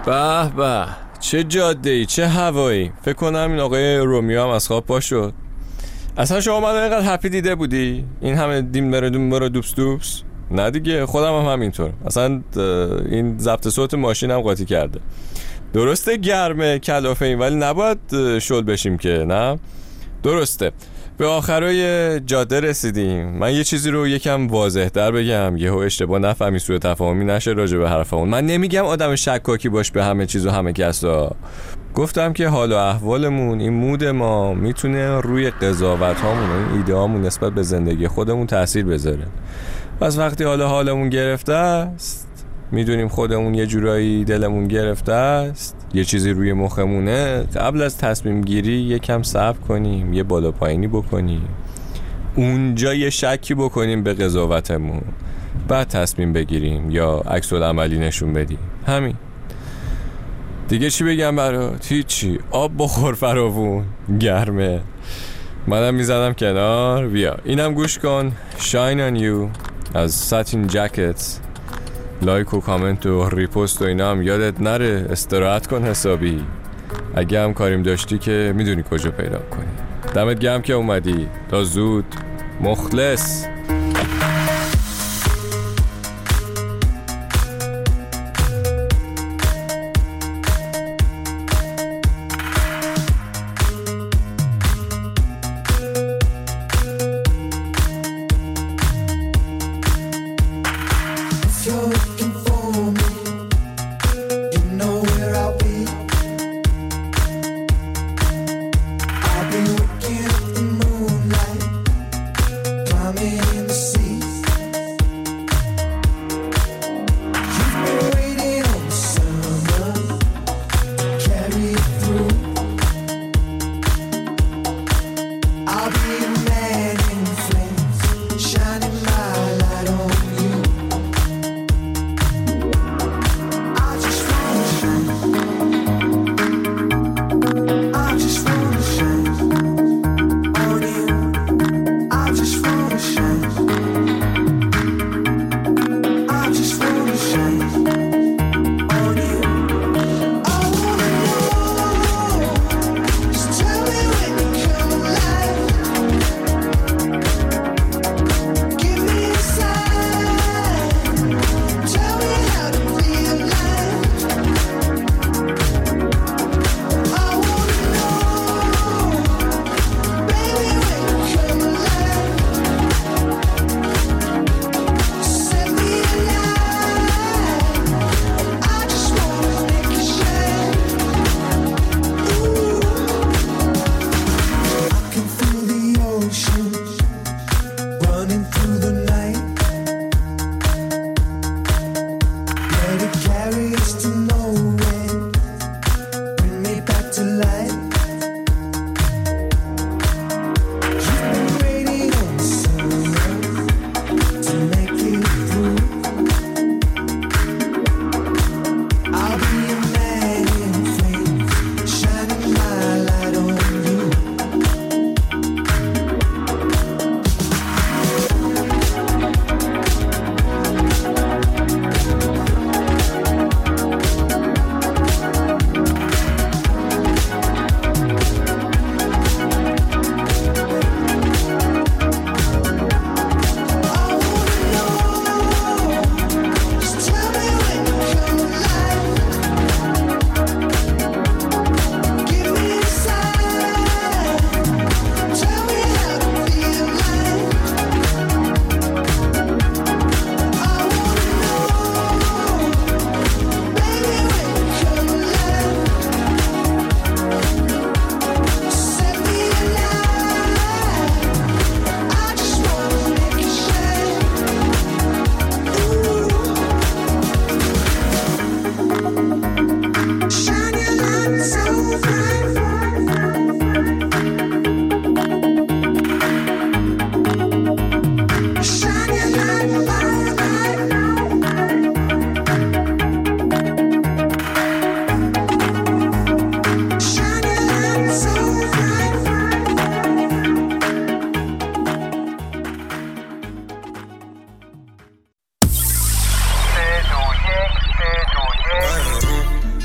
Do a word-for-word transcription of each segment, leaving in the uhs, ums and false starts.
به به، چه جاده‌ای، چه هوایی. فکر کنم این آقای رومیو هم از خواب پا شد. اصلا شما من اینقدر هپی دیده بودی؟ این همه دیم بره دوم بره دوبس دوبس؟ نه دیگه، خودم هم همینطور. اصلا این ضبط صوت ماشینم قاطی کرده. درسته گرمه کلافه این، ولی نباید شل بشیم که، نه؟ درسته. به آخرای جاده رسیدیم. من یه چیزی رو یکم واضح در بگم، یهو اشتباه نفهمی، سوء تفاهمی نشه راجع به حرفمون. من نمیگم آدم شکاکی باش به همه چیز و همه کسا. گفتم که حال و احوالمون، این مود ما میتونه روی قضاوت هامون و این ایده هامون نسبت به زندگی خودمون تأثیر بذاره. پس وقتی حالا حالمون گرفته است، میدونیم خودمون یه جورایی دلمون گرفته است، یه چیزی روی مخمونه، قبل از تصمیم گیری یکم صبر کنیم، یه بالا پایینی بکنیم، اونجا یه شکی بکنیم به قضاوتمون، بعد تصمیم بگیریم یا عکس العملی نشون بدیم. همین دیگه. چی بگم برات؟ هیچی. آب بخور فراوون، گرمه. منم میزدم کنار. بیا اینم گوش کن، Shine on You از ساتین جکتس. لایک و کامنت و ریپوست و اینا هم یادت نره، استراحت کن حسابی. اگه هم کاریم داشتی که میدونی کجا پیدا کنی. دمت گرم که اومدی. تا زود. مخلص.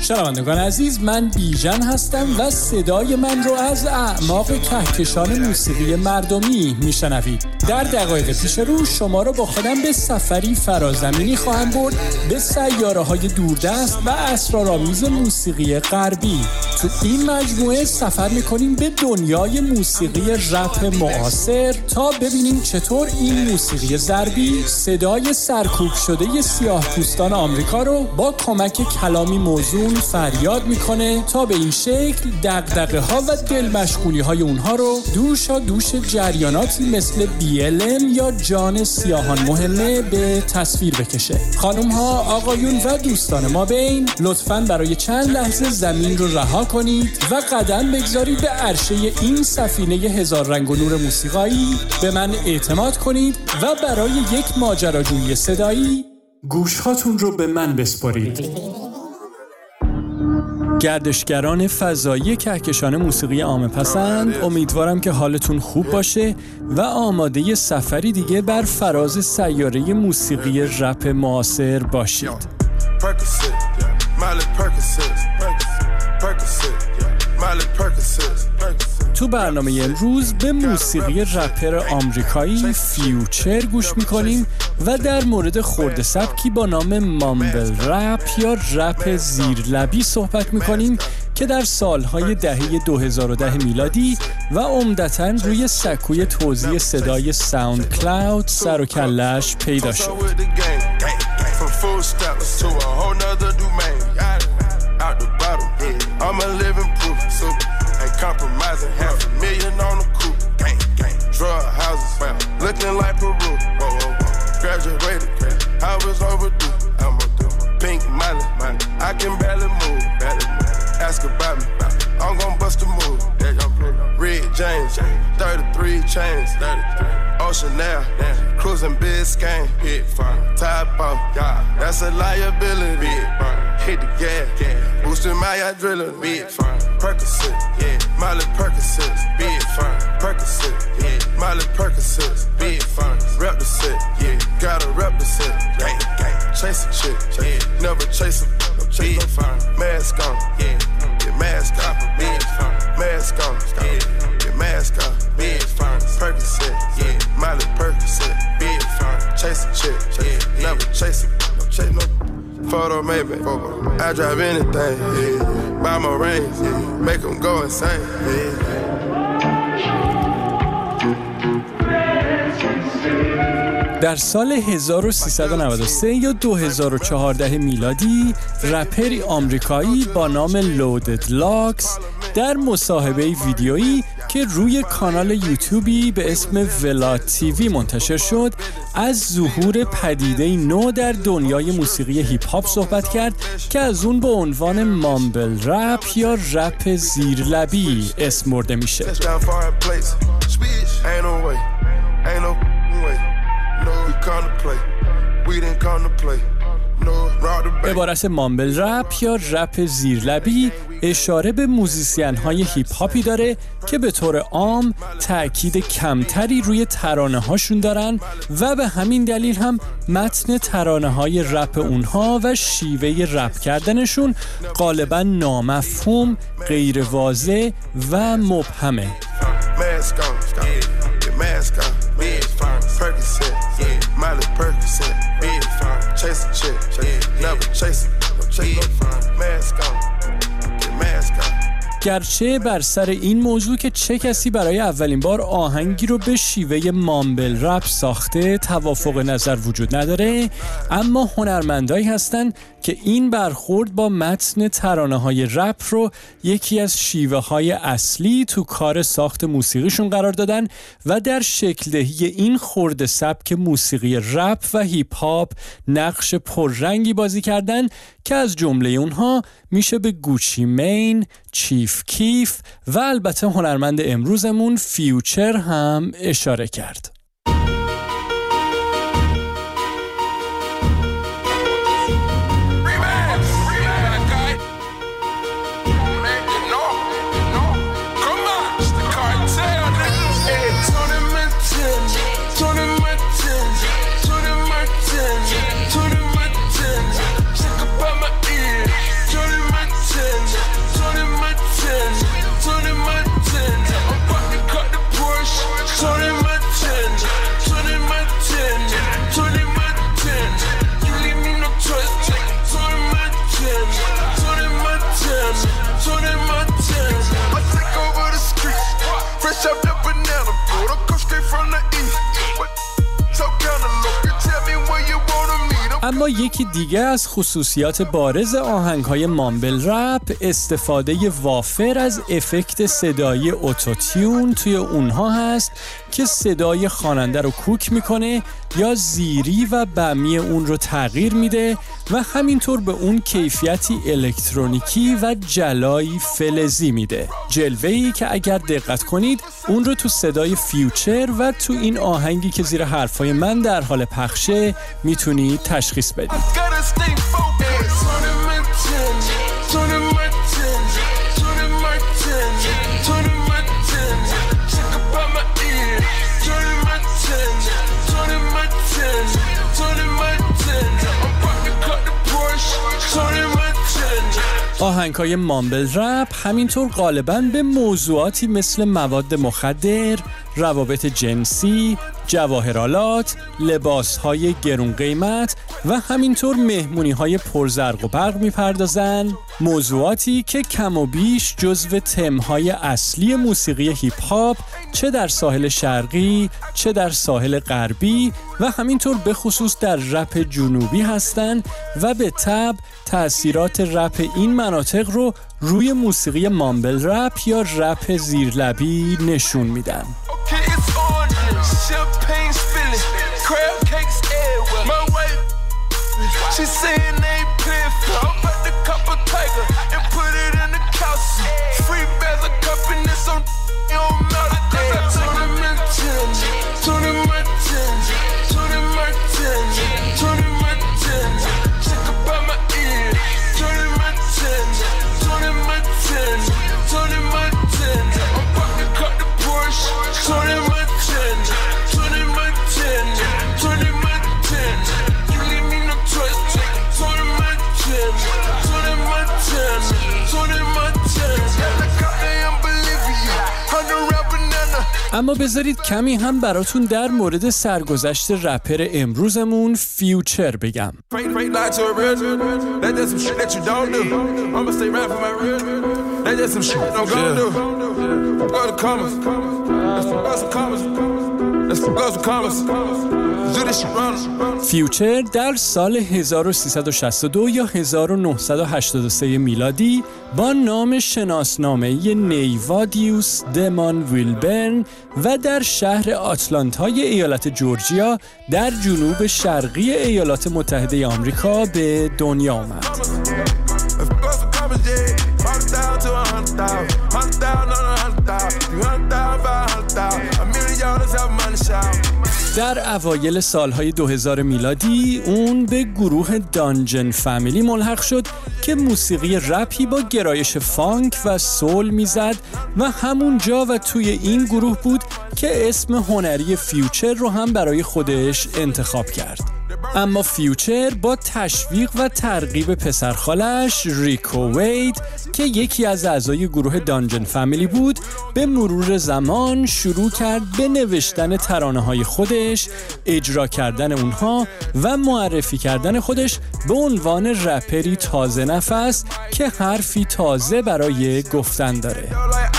شنوندگان عزیز، من بیژن هستم و صدای من رو از اعماق کهکشان موسیقی مردمی میشنوید. در دقایق پیش رو شما رو با خودم به سفری فرازمینی خواهم برد به سیاره‌های دوردست و اسرارآمیز موسیقی غربی. تو این مجموعه سفر میکنیم به دنیای موسیقی رپ معاصر تا ببینیم چطور این موسیقی ضربی صدای سرکوب شده سیاه‌پوستان آمریکا رو با کمک کلامی موزون فریاد میکنه تا به این شکل دغدغه ها و دل مشغولی های اونها رو دوشا دوش جریاناتی مثل بی ال ام یا جان سیاهان مهمه به تصویر بکشه. خانم ها، آقایون و دوستان ما بین، لطفاً برای چند لحظه زمین رو رها کنید و قدم بگذارید به عرشه این سفینه هزار رنگ و نور موسیقایی. به من اعتماد کنید و برای یک ماجراجویی صدایی گوشهاتون رو به من بسپارید. گردشگران فضایی کهکشان موسیقی عامه پسند، امیدوارم که حالتون خوب باشه و آماده سفری دیگه بر فراز سیاره موسیقی رپ معاصر باشید. تو برنامه امروز به موسیقی رپر آمریکایی فیوچر گوش میکنیم و در مورد خرده سبکی با نام مامبل رپ یا رپ زیرلبی صحبت میکنیم که در سالهای دهه دو هزار و ده میلادی و عمدتاً روی سکوی توزیع صدای ساوند کلاود سر و کله‌اش پیدا شد. Compromising half a million on the coupe. Gang, gang. Drug houses, looking like Peru. Whoa, whoa, whoa. Graduated, I was overdue. I'm a do. Pink Molly, I can barely move. Barely move. Ask about me, I'm gon' bust a move. Red James, thirty-three chains. Ocean Air, cruising Biscayne. Hit fire, top off, that's a liability. Hit the gas, boosting my adrenaline. Big fire, Percocet, yeah. Miley Percocet, big fire, Percocet, yeah. Miley Percocet, big fire. Rep the set, yeah. Gotta rep the set, gang, gang. Chase a chick, yeah. Never chase a, no chase no fire. Mask on, yeah. Get mask on, big fire. Mask on, yeah. Get mask on, big fire. Percocet, yeah. Miley Percocet, big fire. Chase a chick, yeah. Never chase a, no chase no. Photo maybe, I drive anything, yeah. Buy my range, yeah. Make them go insane, yeah. در سال هزار و سیصد و نود و سه یا دو هزار و چهارده میلادی، رپری آمریکایی با نام لودد لاکس در مصاحبه ویدیویی که روی کانال یوتیوبی به اسم ولا تیوی منتشر شد، از ظهور پدیده نو در دنیای موسیقی هیپ هاپ صحبت کرد که از اون به عنوان مامبل رپ یا رپ زیرلبی اسم برده میشه. عبارت مامبل رپ یا رپ زیرلبی اشاره به موزیسین های هیپ هاپی داره که به طور عام تأکید کمتری روی ترانه هاشون دارن و به همین دلیل هم متن ترانه های رپ اونها و شیوه رپ کردنشون غالبا نامفهوم، غیر واضح و مبهمه. Chase a chick, yeah. Never chase it, no chase no fun. Mask on, get mask on. گرچه بر سر این موضوع که چه کسی برای اولین بار آهنگی رو به شیوه مامبل رپ ساخته توافق نظر وجود نداره، اما هنرمندایی هستن که این برخورد با متن ترانه‌های رپ رو یکی از شیوه‌های اصلی تو کار ساخت موسیقیشون قرار دادن و در شکل دهی این خرده سبک موسیقی رپ و هیپ هاپ نقش پررنگی بازی کردن که از جمله اونها میشه به گوچی مین، چیف کیف و البته هنرمند امروزمون فیوچر هم اشاره کرد. اما یکی دیگه از خصوصیات بارز آهنگ‌های مامبل رپ استفاده وافر از افکت صدایی اوتوتیون توی اونها هست که صدای خواننده رو کوک میکنه یا زیری و بمی اون رو تغییر میده و همینطور به اون کیفیتی الکترونیکی و جلایی فلزی میده. جلوه‌ای که اگر دقت کنید اون رو تو صدای فیوچر و تو این آهنگی که زیر حرفای من در حال پخشه میتونید تشخیص بدید. آهنگ‌های مامبل رپ همینطور غالباً به موضوعاتی مثل مواد مخدر، روابط جنسی، جواهرالات، لباس‌های گرون قیمت و همینطور مهمونی‌های پرزرق و برق می‌پردازن، موضوعاتی که کم و بیش جزو تم‌های اصلی موسیقی هیپ هاپ چه در ساحل شرقی، چه در ساحل غربی و همینطور به خصوص در رپ جنوبی هستند و به تبع تأثیرات رپ این مناطق رو روی موسیقی مامبل رپ یا رپ زیرلبی نشون میدن. اما بذارید کمی هم براتون در مورد سرگذشت رپر امروزمون فیوچر بگم. فیوچر در سال هزار و سیصد و شصت و دو یا هزار و نهصد و هشتاد و سه میلادی با نام شناسنامه‌ای نیوادیوس دمون ویلبرن و در شهر آتلانتای ایالت جورجیا در جنوب شرقی ایالات متحده آمریکا به دنیا آمد. در اوایل سالهای دو هزار میلادی اون به گروه دانجن فامیلی ملحق شد که موسیقی رپی با گرایش فانک و سول میزد و همونجا و توی این گروه بود که اسم هنری فیوچر رو هم برای خودش انتخاب کرد. اما فیوچر با تشویق و ترغیب پسرخالش ریکو وید که یکی از اعضای گروه دانجن فامیلی بود به مرور زمان شروع کرد به نوشتن ترانه‌های خودش، اجرا کردن اونها و معرفی کردن خودش به عنوان رپری تازه نفس که حرفی تازه برای گفتن داره.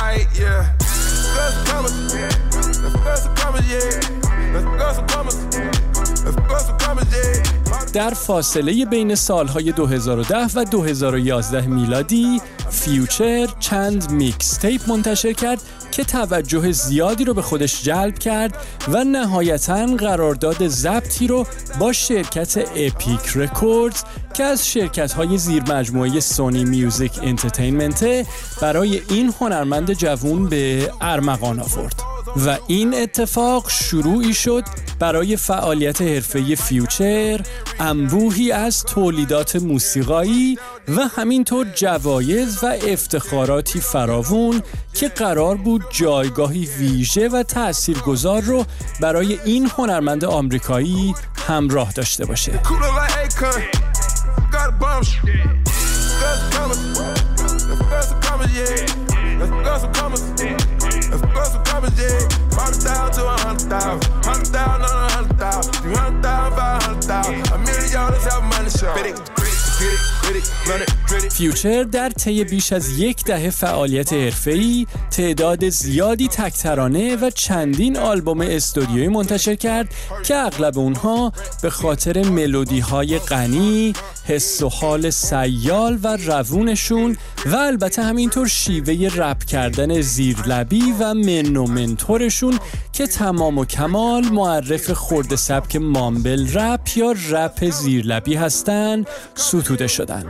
در فاصله بین سالهای دو هزار و ده و دو هزار و یازده میلادی فیوچر چند میکس تیپ منتشر کرد که توجه زیادی رو به خودش جلب کرد و نهایتاً قرارداد ضبطی رو با شرکت اپیک رکوردز که از شرکت‌های زیر مجموعه سونی میوزیک انترتینمنت برای این هنرمند جوان به ارمغان آورد. و این اتفاق شروعی شد برای فعالیت حرفه‌ای فیوچر، انبوهی از تولیدات موسیقایی و همینطور جوایز و افتخاراتی فراوون که قرار بود جایگاهی ویژه و تاثیرگذار رو برای این هنرمند آمریکایی همراه داشته باشه. فیوچر در طی بیش از یک دهه فعالیت حرفه‌ای تعداد زیادی تک ترانه و چندین آلبوم استودیویی منتشر کرد که اغلب اونها به خاطر ملودی‌های غنی، حس و حال سیال و روونشون و البته همینطور شیوه رپ کردن زیرلبی و من و منتورشون که تمام و کمال معرف خرد سبک مامبل رپ یا رپ زیرلبی هستن ستوده شدن.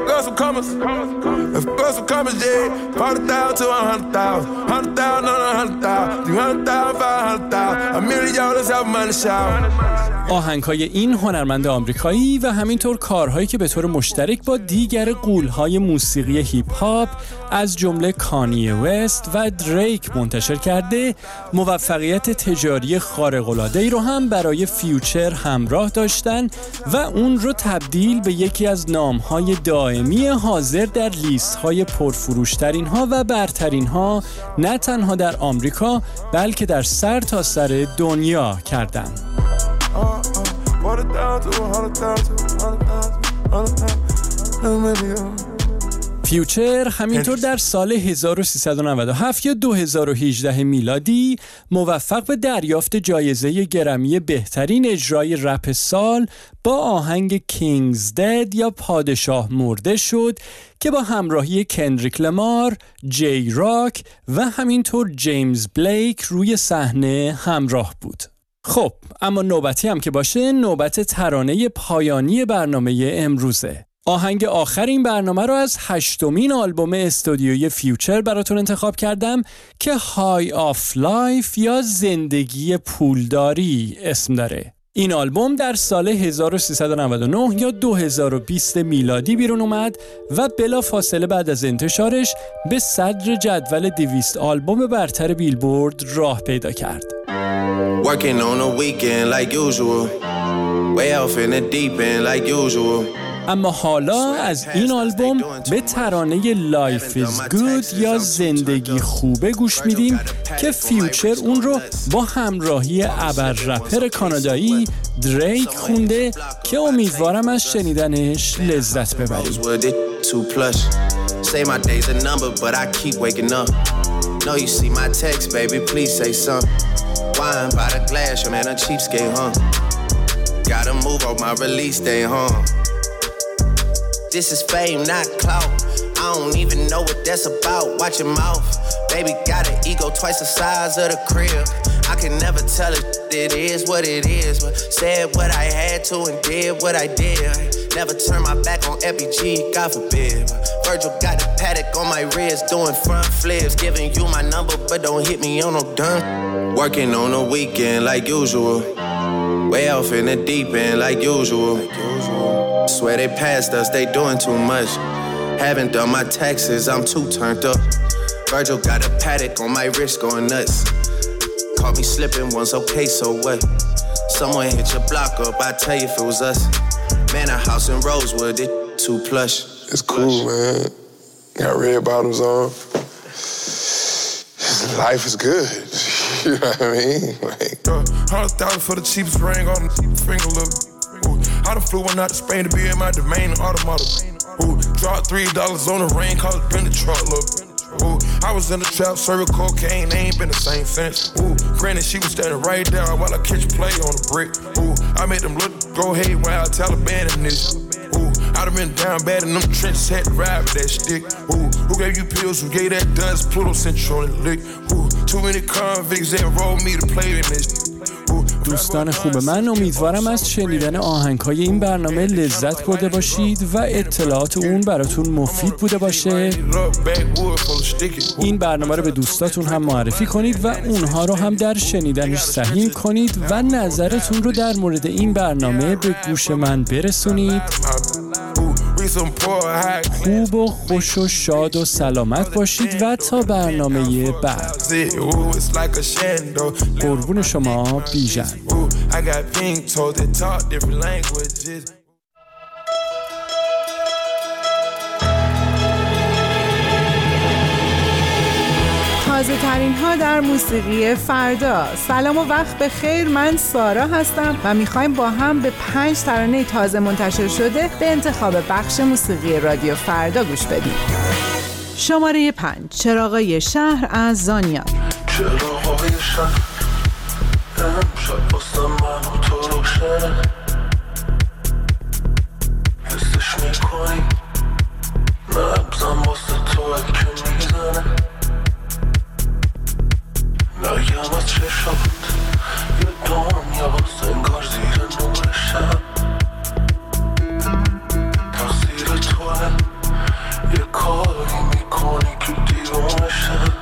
آهنگ‌های این هنرمند آمریکایی و همینطور کارهایی که به طور مشترک با دیگر غول‌های موسیقی هیپ هاپ از جمله کانیه وست و دریک منتشر کرده، موفقیت تجاری خارق‌العاده‌ای رو هم برای فیوچر همراه داشتن و اون رو تبدیل به یکی از نام‌های دائمی حاضر در لیست‌های پرفروش‌ترین‌ها و برترین‌ها نه تنها در آمریکا بلکه در سر تا سر دنیا کردن. فیوچر همینطور در سال هزار و سیصد و نود و هفت یا دو هزار و هجده میلادی موفق به دریافت جایزه گرمی بهترین اجرای رپ سال با آهنگ کینگز دد یا پادشاه مرده شد که با همراهی کندریک لمار، جی راک و همینطور جیمز بلیک روی صحنه همراه بود. خب اما نوبتی هم که باشه، نوبت ترانه پایانی برنامه امروزه. آهنگ آخر این برنامه رو از هشتمین آلبوم استودیویی فیوچر براتون انتخاب کردم که های آف لایف یا زندگی پولداری اسم داره. این آلبوم در سال هزار و سیصد و نود و نه یا دو هزار و بیست میلادی بیرون اومد و بلا فاصله بعد از انتشارش به صدر جدول دویست آلبوم برتر بیلبورد راه پیدا کرد. Working on a weekend like usual. Way off in the deep end like usual. اما حالا از این آلبوم به ترانه Life is Good یا زندگی خوبه گوش میدیم که فیوچر اون رو با همراهی ابر رپر کانادایی دریک خونده که امیدوارم از شنیدنش لذت ببرید. Say my day's a number, but I keep waking up. No, you see my text, baby, please say something. Wine by the glass, your man a cheapskate, huh? Gotta move on my release day, huh? This is fame, not clout. I don't even know what that's about. Watch your mouth. Baby got an ego twice the size of the crib. I can never tell it, it is what it is. But said what I had to and did what I did. Never turn my back on F B G, God forbid. Virgil got the paddock on my wrist, doing front flips. Giving you my number, but don't hit me on no dime. Working on a weekend like usual. Way off in the deep end like usual. Swear they passed us, they doing too much. Haven't done my taxes, I'm too turned up. Virgil got a paddock on my wrist going nuts. Caught me slipping once, okay, so what? Someone hit your block up, I tell you if it was us. Man, a house in Rosewood, it too plush. It's cool, man. Got red bottoms on. Life is good. You know what I mean? Like, hundred thousand for the cheapest ring on the finger, look. I done flew one out to Spain to be in my domain automata. Ooh, dropped three dollars on the rain, cause it's been the truck, look. Ooh, I was in the trap, serving cocaine, they ain't been the same since. Ooh, granted she was standing right there while I catch play on the brick. Ooh, I made them look, go ahead while I Taliban in this. Ooh, I done been down bad in them trenches, had to ride with that stick. Ooh, who gave you pills, who gave that dust, Pluto sent you on the lick. Ooh, too many convicts that rolled me to play in this. دوستان خوب من، امیدوارم از شنیدن آهنگ‌های این برنامه لذت برده باشید و اطلاعات اون براتون مفید بوده باشه. این برنامه رو به دوستاتون هم معرفی کنید و اونها رو هم در شنیدنش سهیم کنید و نظرتون رو در مورد این برنامه به گوش من برسونید. خوب و خوش و شاد و سلامت باشید و تا برنامه بعد. قربون شما، بیژن. تازه ترین ها در موسیقی فردا. سلام و وقت بخیر، من سارا هستم و میخوایم با هم به پنج ترانه تازه منتشر شده به انتخاب بخش موسیقی رادیو فردا گوش بدیم. شماره پنج، چراغای شهر از زانیار. چراغای شهر امشب واسه من و تو روشنه، حسش میکنی نبزم واسه توی که میزنه، نگم از چشات یه دنیا واسه انگار زیر نور شب، تقصیر توه یه کاری میکنی که دیوانه شب.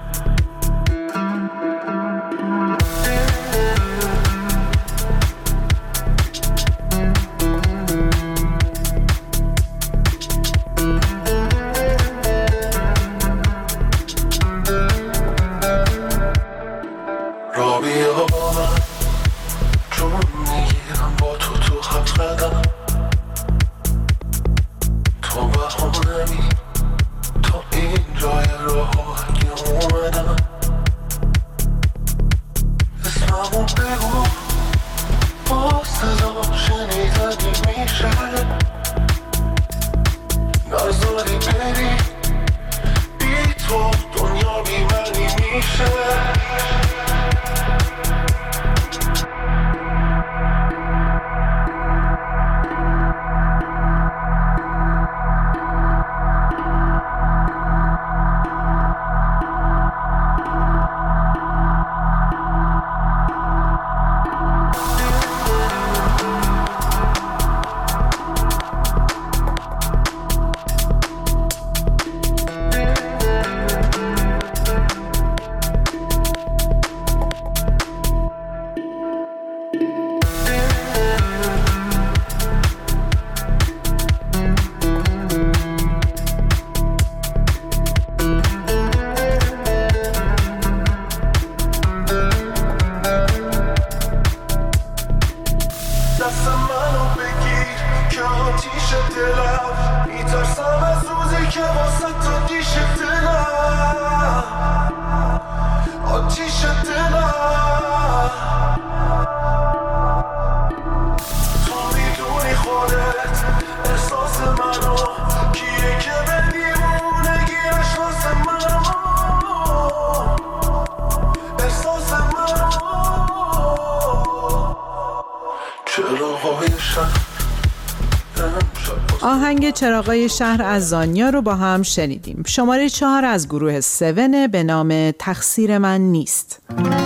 آهنگ چراغای شهر از زانیا رو با هم شنیدیم. شماره چهار از گروه سون به نام تقصیر من نیست.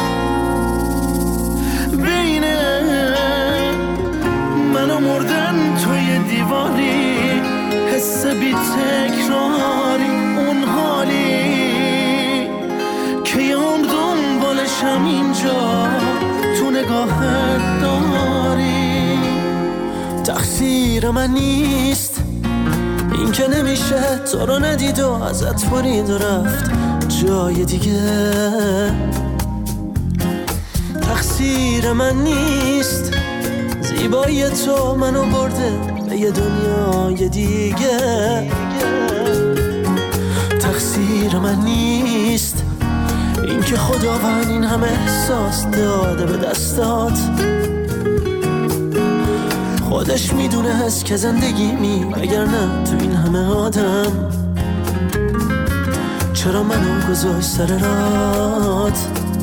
بین من و مردن توی دیواری، حس بی تکراری، اون حالی که یه عمر دنبالشم اینجا تو نگاهت داری. تقصیر من نیست این که نمیشه تو رو ندید و ازت برید و رفت جای دیگه. تقصیر من نیست زیبایی تو منو برده به یه دنیای دیگه. تقصیر من نیست این که خداوند این همه احساس داده به دستات. خودش میدونه هست که زندگی می اگر نه تو این همه آدم چرا منو گذاشت سر رات.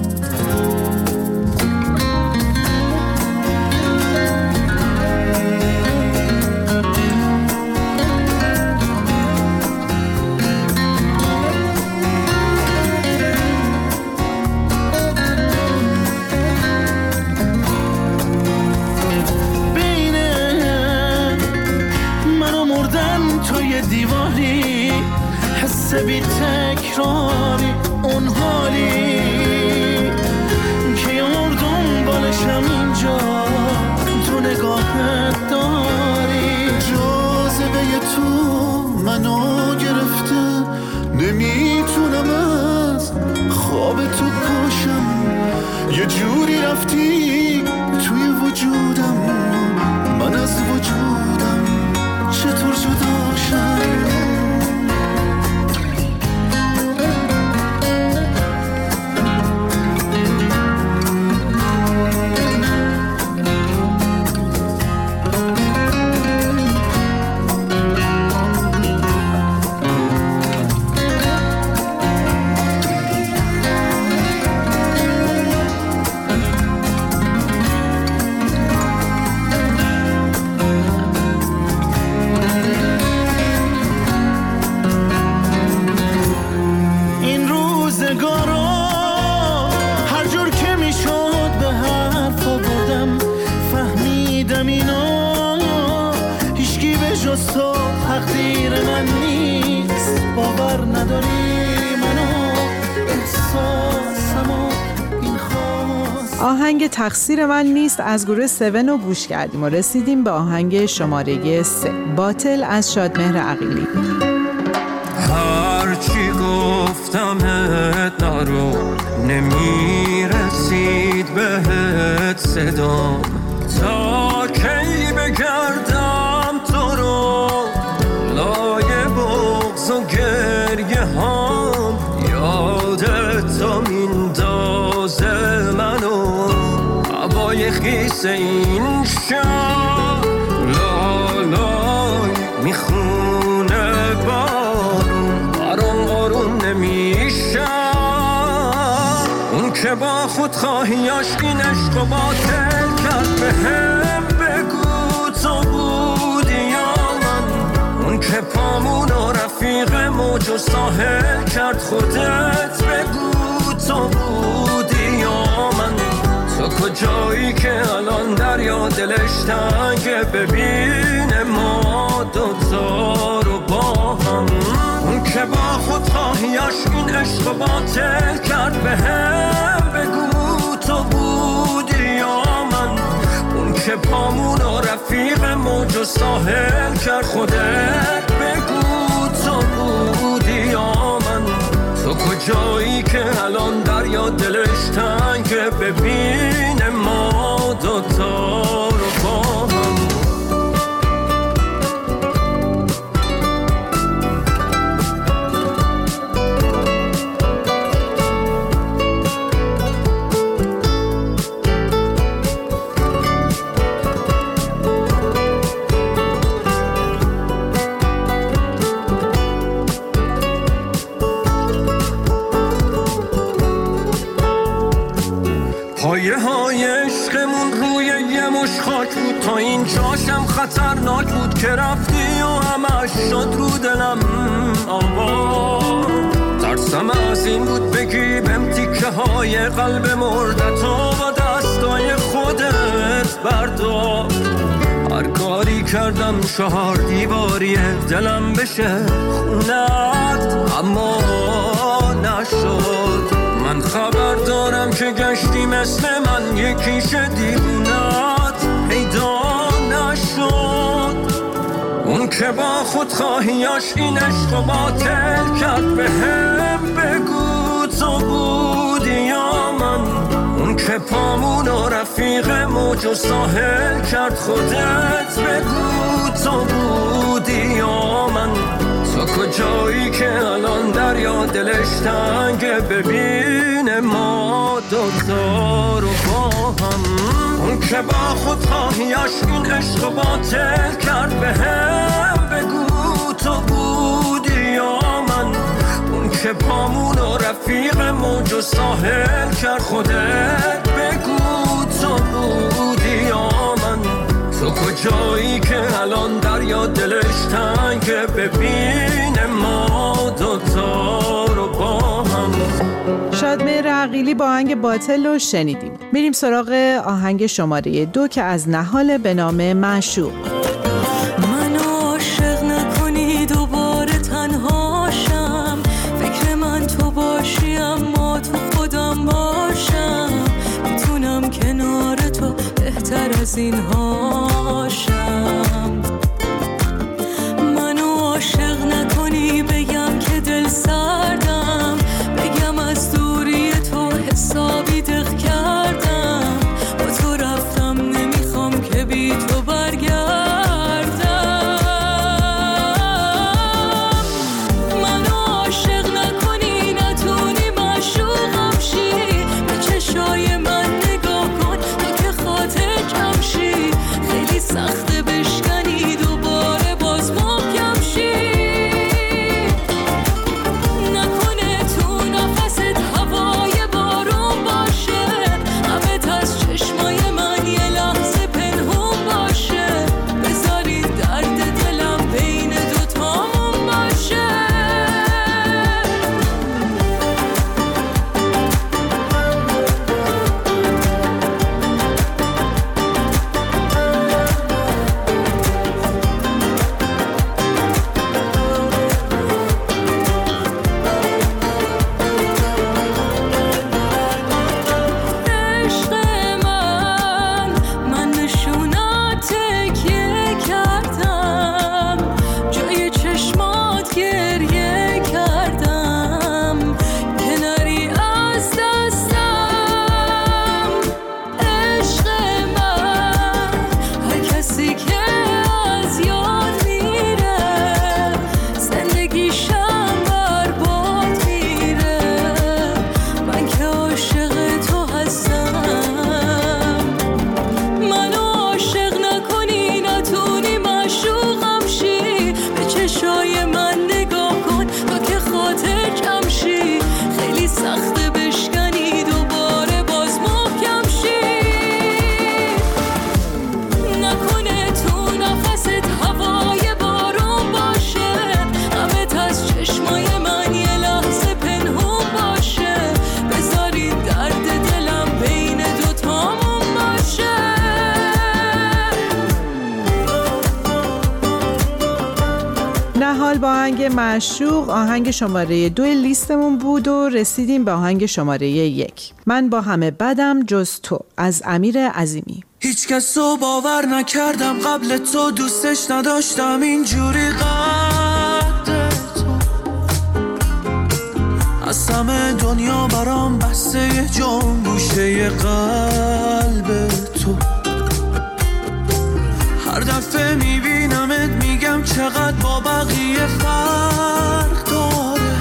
دیواری حس بی تکراری، اون حالی که یه مردم بالشم اینجا تو نگاهت داری. جاذبه تو منو گرفته، نمیتونم از خواب تو پاشم. یه جوری رفتی توی وجودم، من از وجودم چطور جداشم. جز تو تقدیر من نیست. باور نداری منو احساسمو این خواست. آهنگ تقصیر من نیست از گروه سون رو گوش کردیم و رسیدیم به آهنگ شماره سه، باطل از شادمهر عقیلی. هرچی گفتمت نرو، نمیرسید بهت صدام. تا کی بگردم تو رو لای بغض و گریه هام. یادت تو میندازه منو هوای خیس این شب. لالای میخونه بارون برام آروم نمیشم. اون که با خود خواهیاش این عشق و باطل کرد بهم بگو تو بودی یا من. اون که پامون و رفیق موج و ساحل کرد خودت بگو تو بودی یا من. تو کجایی که الان دریا دلش تنگه ببینه ما دوتا رو با هم. اون که با خود خواهیاش این عشق و باطل کرد بهم بگو تو بودی یا من. اون که پامون و رفیق موج و ساحل کرد خودت بگو تو بودی یا من. تو کجایی که الان دریا دلش تنگه ببینه ما دوتا رو با هم. پایه های عشقمون روی یه مش خاک بود. تا این جاشم خطرناک بود که رفتی و همش شد رو دلم آوا. ترسم از این بود بگی بهم تیکه های قلب مردتو با دستای خودت بردار. هر کاری کردم چهار دیواری دلم بشه خونت اما نشد. من خبر دارم که گشتی مثل من یکیش دیوونت پیدا نشد. اون که با خود خواهیاش این عشق و باطل کرد بهم بگو تو بودی یا من. اون که پامون و رفیق موج و ساحل کرد خودت بگو تو بودی یا من. تو کجایی که الان دریا دلش تنگه ببینه ما دوتا رو با هم. اون که با خود خواهیاش این عشق و باطل کرد بهم بگو تو بودی یا من. اون که پامون و رفیق موج و ساحل کرد خودت بگو تو بودی یا من. تو کجایی که الان دریا دلش تنگه ببینه ما دوتا رو با هم. شادمهر عقیلی با آهنگ باطل رو شنیدیم. میریم سراغ آهنگ شماره دو که از نهال به نام معشوق. من عاشق نکنی دوباره تنهاشم. فکر من تو باشی اما تو خودم باشم. میتونم کنار تو بهتر از این هاشم. منو عاشق نکنی بگم که دل سردم. بگم از دوری تو حسابی دق کردم. با تو رفتم نمیخوام که بی تو برگردم. منو عاشق نکنی نتونی معشوقم شی. به چشای من نگاه کن تو که خاطر کم شی. نهال با آهنگ معشوق آهنگ شماره دو لیستمون بود و رسیدیم به آهنگ شماره یک. من با همه بدم جز تو از امیر عظیمی. هیچ کس رو باور نکردم قبل تو، دوستش نداشتم اینجوری قد تو، از همه دنیا برام بسته یه جام گوشه قلب تو. هر دفعه میبینمت میگم چقدر با بقیه فرق داره،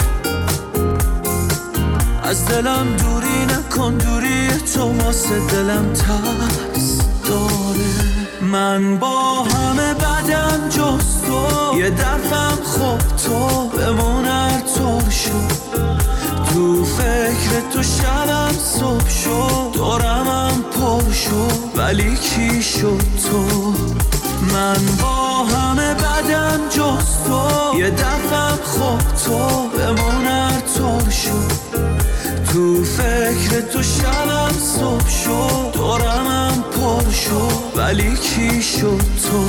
از دلم دوری نکن، دوری تو واسه دلم ترس داره. من با همه بدم جز تو، یه دفعم خوب تو بمون هر طور شد، تو فکر تو شبم صبح شد، دورمم پر شد ولی کی شد تو. من با همه بدم جز تو، یه دفعم خوب تو بمون هر طور شد، تو فکر تو شبم صبح شد، دورمم پر شد ولی کی شد تو.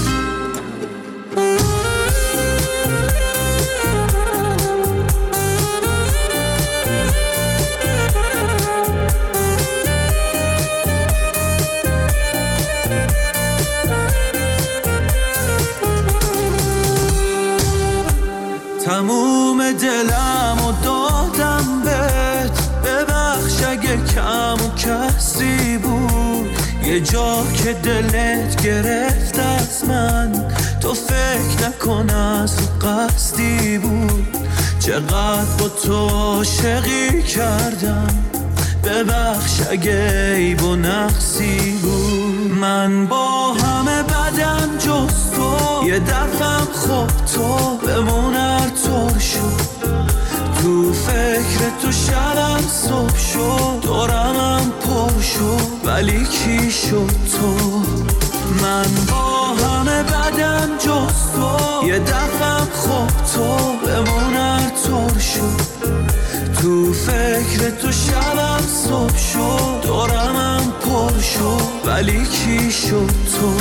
تموم دلم و دادم بهت، ببخش اگه کم و کسی بود، یه جا که دلت گرفت از من، تو فکر نکن از قصدی بود، چقدر با تو عاشقی کردم، ببخش اگه عیب و نقصی بود. من با همه بدم جز تو، یه دفعم خوب تو بمون هر طور شد، تو فکر تو شبم صبح شد، دورمم پر شد ولی کی شد تو. من با همه بدم جز تو، یه دفعم خوب تو بمون هر طور شد، تو فکر تو شبم صبح شد، دورمم پر شد ولی کی شد تو.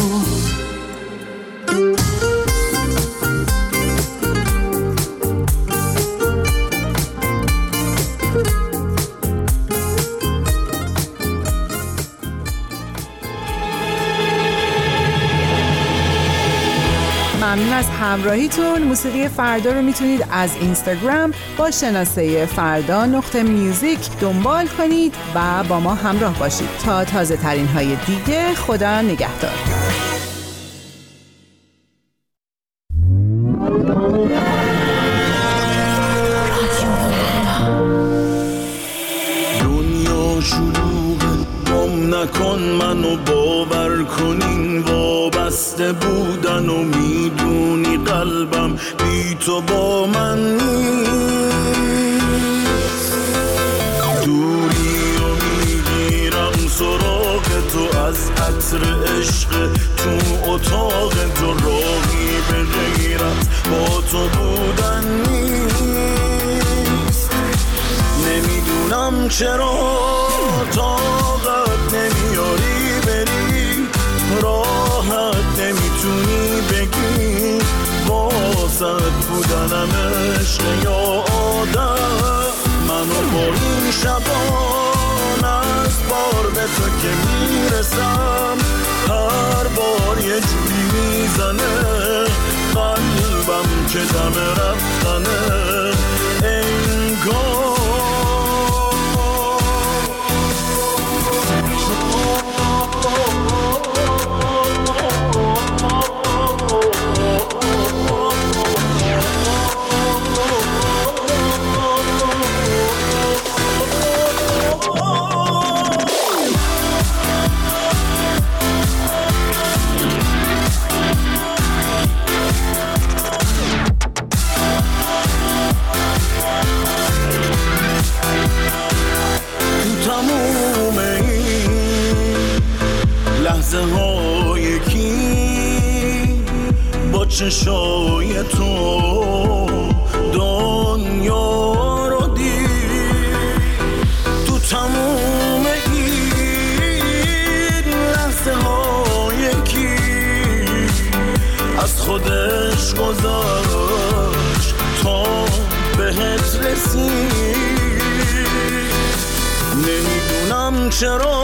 ممنون از همراهیتون. موسیقی فردا رو میتونید از اینستاگرام با شناسه فردا نقطه میوزیک دنبال کنید و با ما همراه باشید تا تازه ترین های دیگه. خدا نگهدار. دنیا شلوغه، گم نکن منو باور کنین، وابسته بودن و میدونی قلبم بی تو با من نیست، دوری و میگیرم سراغ تو از عطر عشق، تو اتاق تو راهی به غیرت با تو بودن نیست. نمیدونم چرا طاقت نمیاری بری، راحت نمیتونی بگی واسط بودنم عشق یا آدم. منو با این شبان از بار به تو که میرسم، هر بار یه جوری میزنه قلبم که دم رفتنه انگار. لحظه های کی با چشای تو دنیا رو دید، تو تموم این لحظه های کی از خودت عشق گذاشت تا بهت رسید. نمیدونم چرا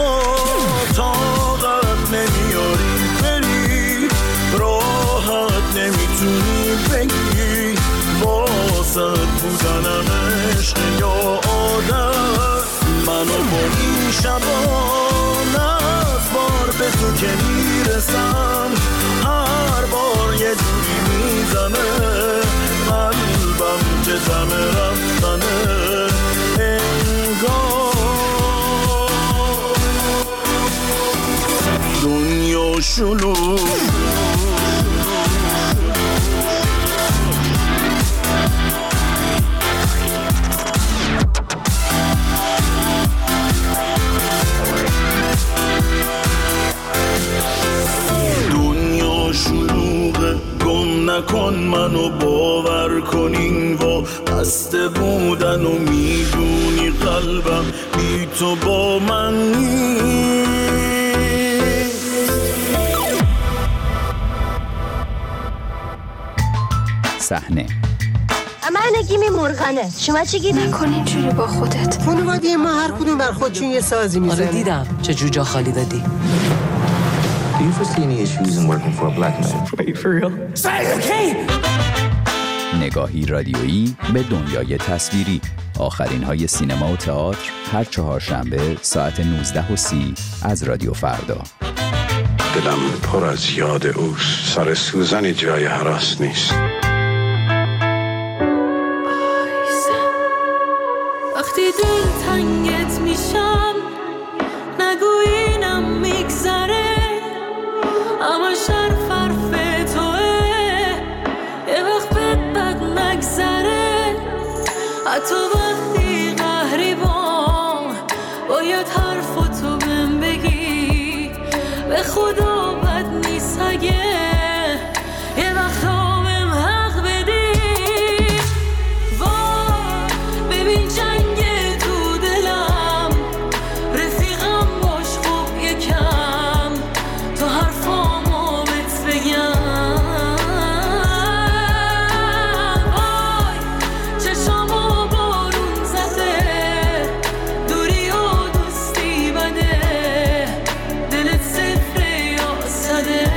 طاقت نمیاری بری، راحت نمیتونی بگی واسه بودنم عشق یا عادت. منو با این شبان از بار به تو که میرسم، هر بار یه جوری میزنه قلبم که دم رفتنه. انگار دنیا شلوغ نکن، منو باور کنین و بسته بودن و میدونی قلبم بی تو با من صحنه من نگیمی مرغنه، شما چی گیدی؟ نکن اینجوری با خودت. خانواده ما هر کدوم بر خودشون یه سازی میزنه. آره دیدم چه جو جا خالی دادی. Do you foresee any issues in working for a black man? Are you for real? Say okay. نگاهی رادیویی به دنیای تصویری. آخرین های سینما و تئاتر هر چهارشنبه ساعت نوزده و سی از رادیو فردا. دلم پر از یاد اوست، سر سوزنی جای هراس نیست. وقتی دل تنگت میشم نگو اینم میگذره، اما شرف حرف توه یه وقت بد بد نگذره. حتی وقتی قهری بام باید حرفتو بهم بگی، به خدا بد نیست اگه یه وقت بهم حق بدی. وای ببین جنگ تو دلم، رفیقم باش خوب یکم تو حرفامو بهت بگم. وای چشامو بارون زده، دوری و دوستی بده، دلت صفره یا صده.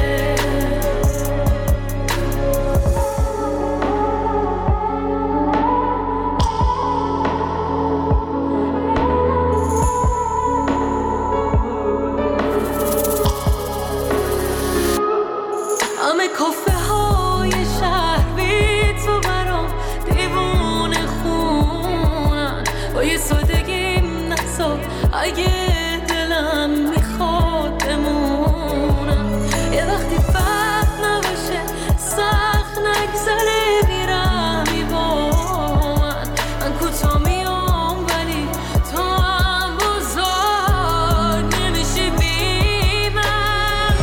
همه کافه های شهر بی تو برام دیوونه خونن، با یه سادگیم نسا اگه دلم میخواد بمونم. یه وقتی فرق نباشه سخت نگذره بیرمی با من، من کوتا میام ولی تو هم بزرگ نمیشی بی من.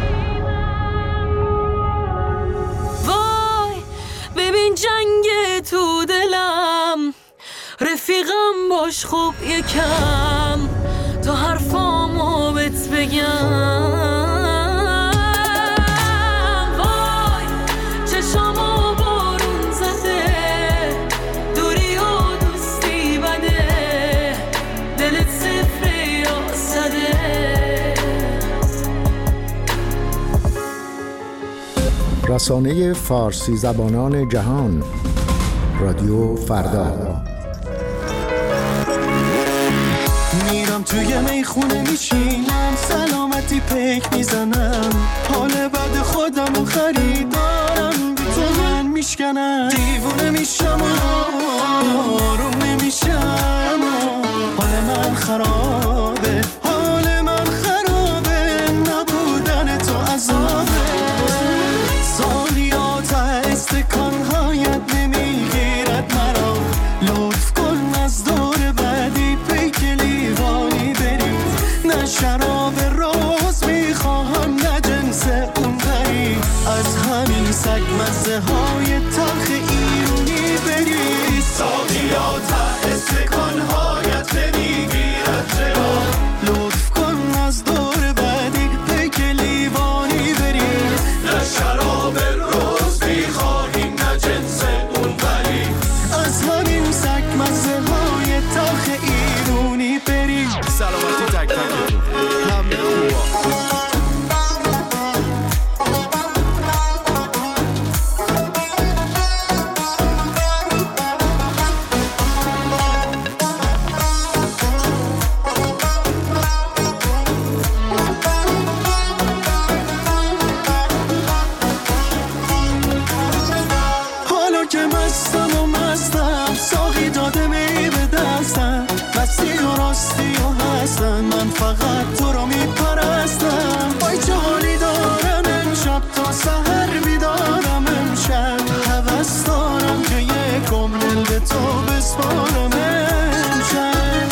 وای ببین جنگ تو دلم، رفیقم باش خوب یکم تو حرفامو بهت بگم. وای چشامو بارون زده، دوری و دوستی بده، دلت صفره یا صده. رسانه فارسی زبانان جهان، رادیو فردا. میرم توی میخونه میشینم، سلامتی پیک میزنم، حال بعد خودم و خریدارم بی تو من میشکنم. دیوونه میشم و آروم نمیشم، حال من خرابه، حال من خرابه، نبودن تو عذابه. سالیات استکانهایت نمیگیرد مرا، لطف کن از دور بعدی پیک لیوانی بری. نه شراب روز میخواهم نه جنس اون بری، از همین سگ مزه های تلخ ایرونی بری. سالیات استکانهایت نمیگیرد چرا، لطف کن از دور بعدی پیک لیوانی بری. نه شراب روز مستم و مستم ساقی داده می به دستم مستی و راستی و هستن من فقط تو رو میپرستم وای چه حالی دارم امشب تا سحر بیدارم امشب هوس دارم که یک عمر به تو بسپارم امشب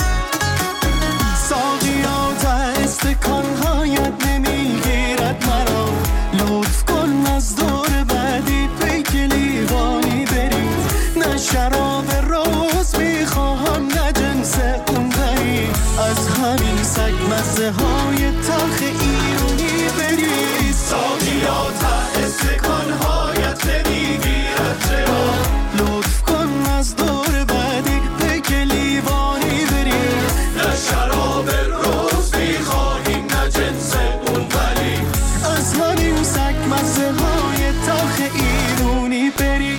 ساقیا تا استکانهایت نمیگیرد مرا لطف کن از دور بعدی پیک لیوانی بری نه شراب روز میخواهم نه جنس اون بری از همین سگ مزه های تلخ ایرونی بری ساقیا تا استکانهایت نمیگیرد چرا لطف کن از دور بعدی پیک لیوانی بری نه شراب روز میخواهیم نه جنس اون ولی از همین سگ مزه های تلخ ایرونی بری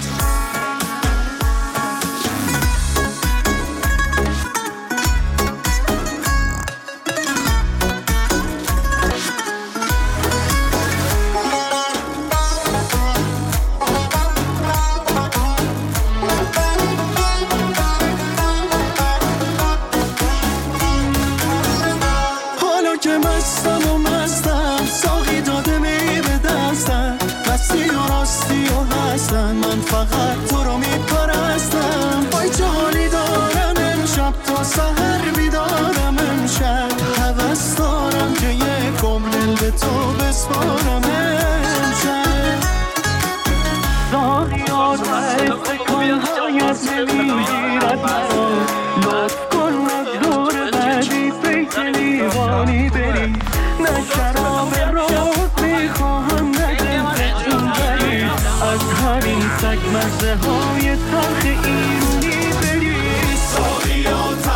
من فقط تو رو میپرستم وای چه حالی دارم امشب تا سحر بیدارم امشب هوس دارم که یک عمر به تو بسپارم امشب زاهیا تا استکانهایت نمیگیرد مرا لطف کن از دور بعدی پیک لیوانی بری نه شراب روز میخواهم نه جنس اون بری از همین سگ مزه های تلخ ایرونی بری ساقیا تا